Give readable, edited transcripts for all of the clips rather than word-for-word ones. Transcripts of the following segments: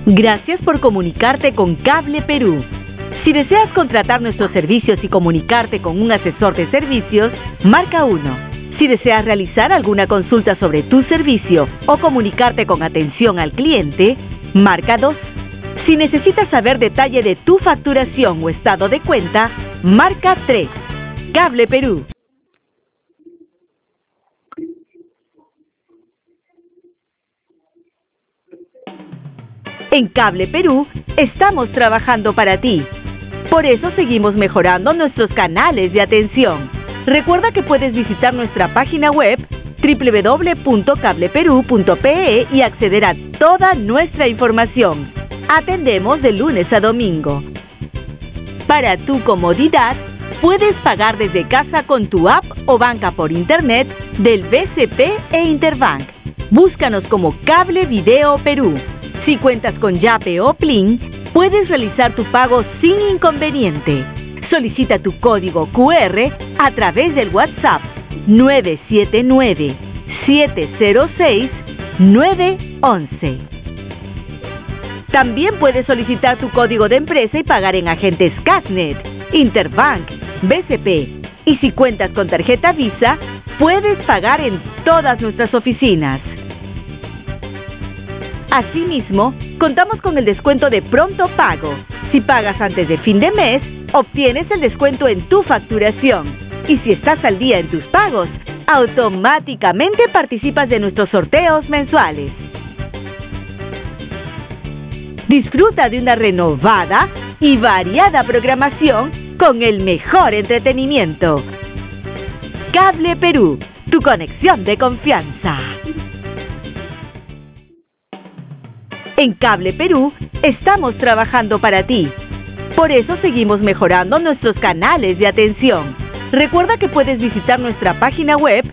Gracias por comunicarte con Cable Perú. Si deseas contratar nuestros servicios y comunicarte con un asesor de servicios, marca 1. Si deseas realizar alguna consulta sobre tu servicio o comunicarte con atención al cliente, marca 2. Si necesitas saber detalle de tu facturación o estado de cuenta, marca 3. Cable Perú. En Cable Perú estamos trabajando para ti. Por eso seguimos mejorando nuestros canales de atención. Recuerda que puedes visitar nuestra página web www.cableperu.pe y acceder a toda nuestra información. Atendemos de lunes a domingo. Para tu comodidad, puedes pagar desde casa con tu app o banca por internet del BCP e Interbank. Búscanos como Cable Video Perú. Si cuentas con Yape o Plin, puedes realizar tu pago sin inconveniente. Solicita tu código QR a través del WhatsApp 979-706-911. También puedes solicitar tu código de empresa y pagar en agentes Casnet, Interbank, BCP. Y si cuentas con tarjeta Visa, puedes pagar en todas nuestras oficinas. Asimismo, contamos con el descuento de pronto pago. Si pagas antes de fin de mes, obtienes el descuento en tu facturación. Y si estás al día en tus pagos, automáticamente participas de nuestros sorteos mensuales. Disfruta de una renovada y variada programación con el mejor entretenimiento. Cable Perú, tu conexión de confianza. En Cable Perú estamos trabajando para ti. Por eso seguimos mejorando nuestros canales de atención. Recuerda que puedes visitar nuestra página web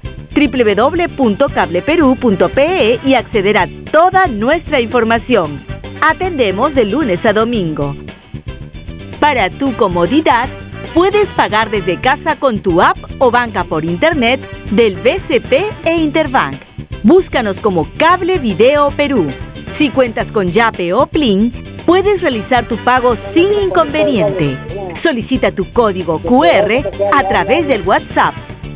www.cableperu.pe y acceder a toda nuestra información. Atendemos de lunes a domingo. Para tu comodidad, puedes pagar desde casa con tu app o banca por internet del BCP e Interbank. Búscanos como Cable Video Perú. Si cuentas con Yape o Plin, puedes realizar tu pago sin inconveniente. Solicita tu código QR a través del WhatsApp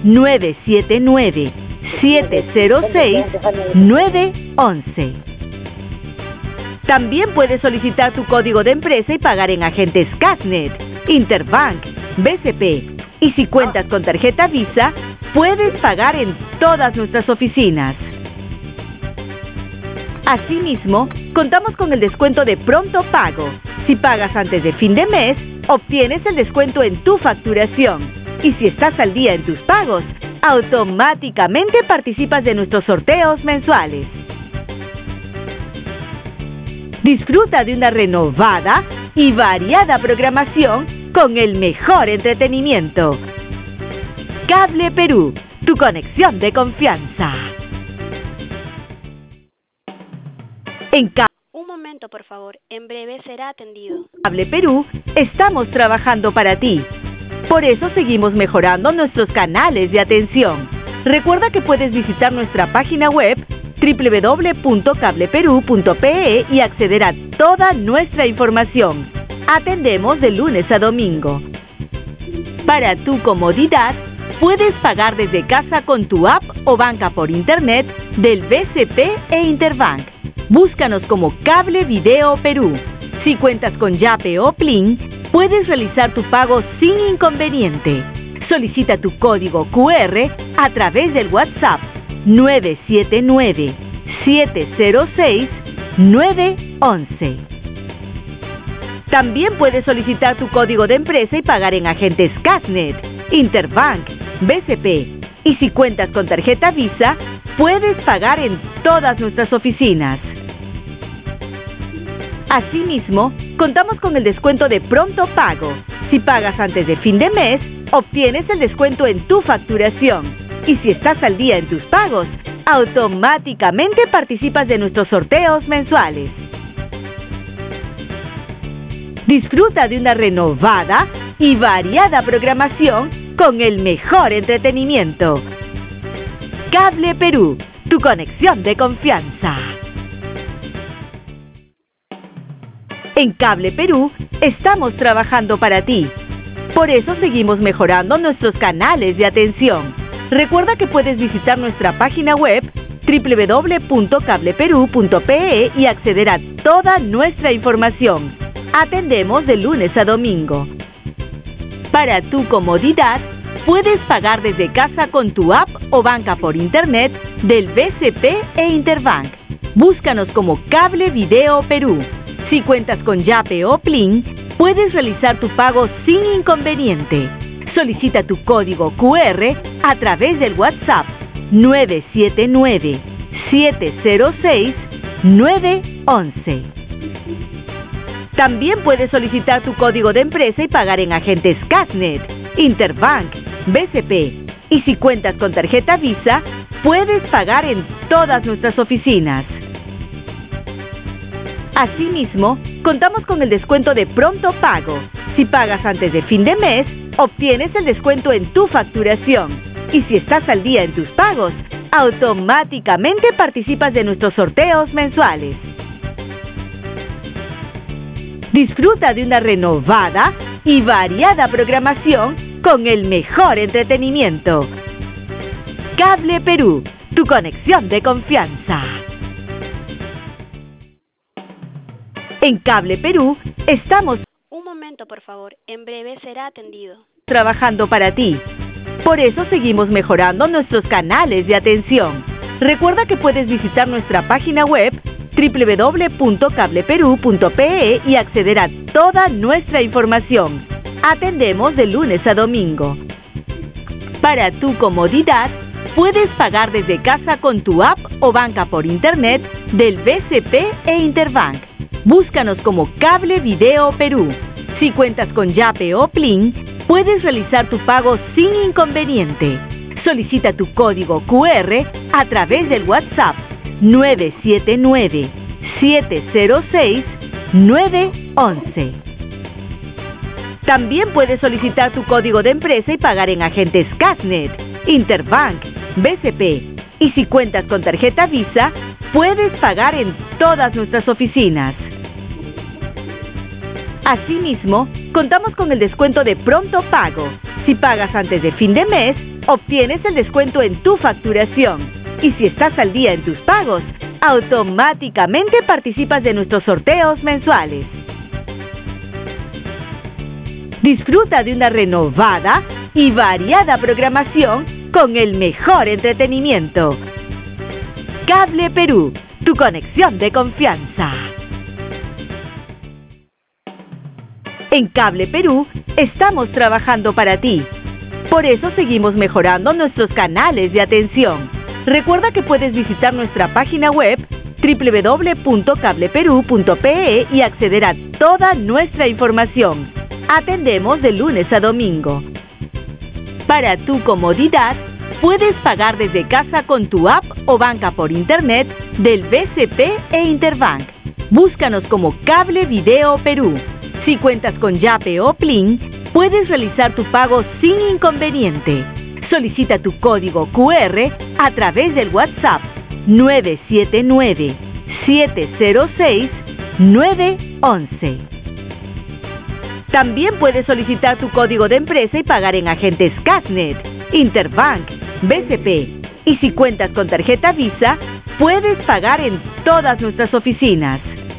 979-706-911. También puedes solicitar tu código de empresa y pagar en agentes Casnet, Interbank, BCP. Y si cuentas con tarjeta Visa, puedes pagar en todas nuestras oficinas. Asimismo, contamos con el descuento de pronto pago. Si pagas antes de fin de mes, obtienes el descuento en tu facturación. Y si estás al día en tus pagos, automáticamente participas de nuestros sorteos mensuales. Disfruta de una renovada y variada programación con el mejor entretenimiento. Cable Perú, tu conexión de confianza. Un momento, por favor. En breve será atendido. Cable Perú estamos trabajando para ti. Por eso seguimos mejorando nuestros canales de atención. Recuerda que puedes visitar nuestra página web www.cableperu.pe y acceder a toda nuestra información. Atendemos de lunes a domingo. Para tu comodidad, puedes pagar desde casa con tu app o banca por internet del BCP e Interbank. Búscanos como Cable Video Perú. Si cuentas con Yape o Plin, puedes realizar tu pago sin inconveniente. Solicita tu código QR a través del WhatsApp 979-706-911. También puedes solicitar tu código de empresa y pagar en agentes Casnet, Interbank, BCP. Y si cuentas con tarjeta Visa, puedes pagar en todas nuestras oficinas. Asimismo, contamos con el descuento de pronto pago. Si pagas antes de fin de mes, obtienes el descuento en tu facturación. Y si estás al día en tus pagos, automáticamente participas de nuestros sorteos mensuales. Disfruta de una renovada y variada programación con el mejor entretenimiento. Cable Perú, tu conexión de confianza. En Cable Perú estamos trabajando para ti. Por eso seguimos mejorando nuestros canales de atención. Recuerda que puedes visitar nuestra página web www.cableperú.pe y acceder a toda nuestra información. Atendemos de lunes a domingo. Para tu comodidad, puedes pagar desde casa con tu app o banca por internet del BCP e Interbank. Búscanos como Cable Video Perú. Si cuentas con Yape o Plin, puedes realizar tu pago sin inconveniente. Solicita tu código QR a través del WhatsApp 979-706-911. También puedes solicitar tu código de empresa y pagar en agentes Casnet, Interbank, BCP. Y si cuentas con tarjeta Visa, puedes pagar en todas nuestras oficinas. Asimismo, contamos con el descuento de pronto pago. Si pagas antes de fin de mes, obtienes el descuento en tu facturación. Y si estás al día en tus pagos, automáticamente participas de nuestros sorteos mensuales. Disfruta de una renovada y variada programación con el mejor entretenimiento. Cable Perú, tu conexión de confianza. En Cable Perú estamos Un momento, por favor. En breve será atendido. trabajando para ti. Por eso seguimos mejorando nuestros canales de atención. Recuerda que puedes visitar nuestra página web www.cableperú.pe y acceder a toda nuestra información. Atendemos de lunes a domingo. Para tu comodidad, puedes pagar desde casa con tu app o banca por internet del BCP e Interbank. Búscanos como Cable Video Perú. Si cuentas con Yape o Plin, puedes realizar tu pago sin inconveniente. Solicita tu código QR a través del WhatsApp 979-706-911. También puedes solicitar tu código de empresa y pagar en agentes Casnet, Interbank, BCP. Y si cuentas con tarjeta Visa, puedes pagar en todas nuestras oficinas. Asimismo, contamos con el descuento de pronto pago. Si pagas antes de fin de mes, obtienes el descuento en tu facturación. Y si estás al día en tus pagos, automáticamente participas de nuestros sorteos mensuales. Disfruta de una renovada y variada programación con el mejor entretenimiento. Cable Perú, tu conexión de confianza. En Cable Perú estamos trabajando para ti. Por eso seguimos mejorando nuestros canales de atención. Recuerda que puedes visitar nuestra página web www.cableperú.pe y acceder a toda nuestra información. Atendemos de lunes a domingo. Para tu comodidad, puedes pagar desde casa con tu app o banca por internet del BCP e Interbank. Búscanos como Cable Video Perú. Si cuentas con Yape o Plin, puedes realizar tu pago sin inconveniente. Solicita tu código QR a través del WhatsApp 979-706-911. También puedes solicitar tu código de empresa y pagar en agentes Casnet, Interbank, BCP. Y si cuentas con tarjeta Visa, puedes pagar en todas nuestras oficinas.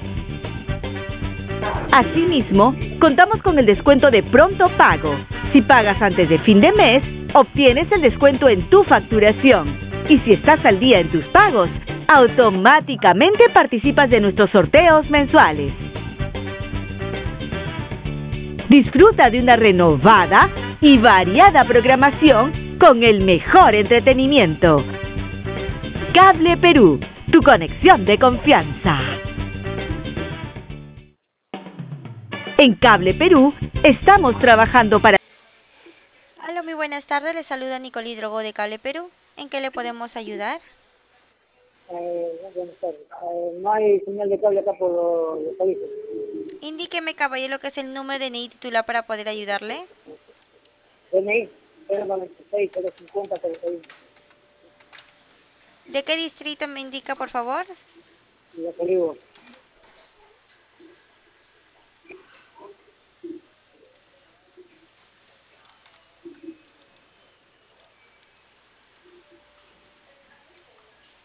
Asimismo, contamos con el descuento de pronto pago. Si pagas antes de fin de mes, obtienes el descuento en tu facturación. Y si estás al día en tus pagos, automáticamente participas de nuestros sorteos mensuales. Disfruta de una renovada y variada programación con el mejor entretenimiento. Cable Perú, tu conexión de confianza. En Cable Perú estamos trabajando para... Hola, muy buenas tardes. Les saluda Nicole Drogo de Cable Perú. ¿En qué le podemos ayudar? Buenas tardes. No hay señal de cable acá por los países. Indíqueme, caballero, que es el número de DNI titular para poder ayudarle. DNI 096 050 41. ¿De qué distrito me indica, por favor? Y ya te digo,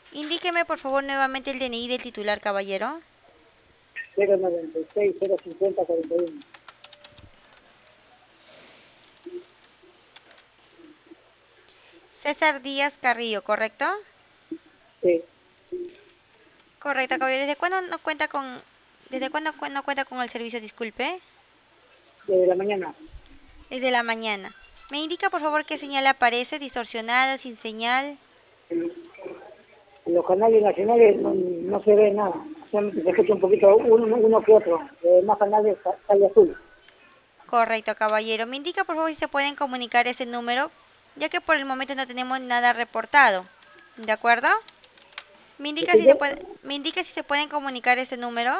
Indíqueme, por favor, nuevamente el DNI del titular, caballero. 096 050 41. César Díaz Carrillo, ¿correcto? Sí, Correcto, caballero. ¿Desde cuándo no cuenta con el servicio? Disculpe. desde la mañana. Desde la mañana. ¿Me indica, por favor, qué señal aparece? ¿Distorsionada, sin señal? En los canales nacionales no se ve nada. Solamente se escucha un poquito uno que otro. Los demás canales sale azul. Correcto, caballero. ¿Me indica, por favor, si se pueden comunicar ese número? Ya que por el momento no tenemos nada reportado. ¿De acuerdo? ¿Disculpe? Me indica si se pueden comunicar ese número.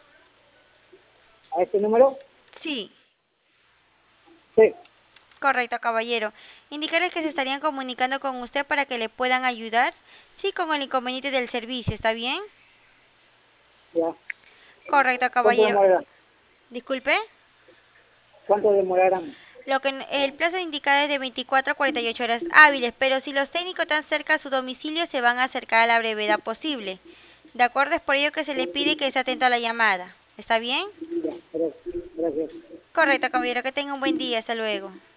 ¿A este número? Sí. Sí, Correcto, caballero. Indicarles que se estarían comunicando con usted para que le puedan ayudar. Sí, con el inconveniente del servicio, ¿está bien? ya. Correcto, ¿Cuánto caballero. demorará? Disculpe. ¿Cuánto demorarán? El plazo indicado es de 24 a 48 horas hábiles, pero si los técnicos están cerca a su domicilio, se van a acercar a la brevedad posible. ¿De acuerdo? Es por ello que se le pide que esté atento a la llamada. ¿Está bien? Ya, gracias. Correcto, caballero. Que tenga un buen día. Hasta luego.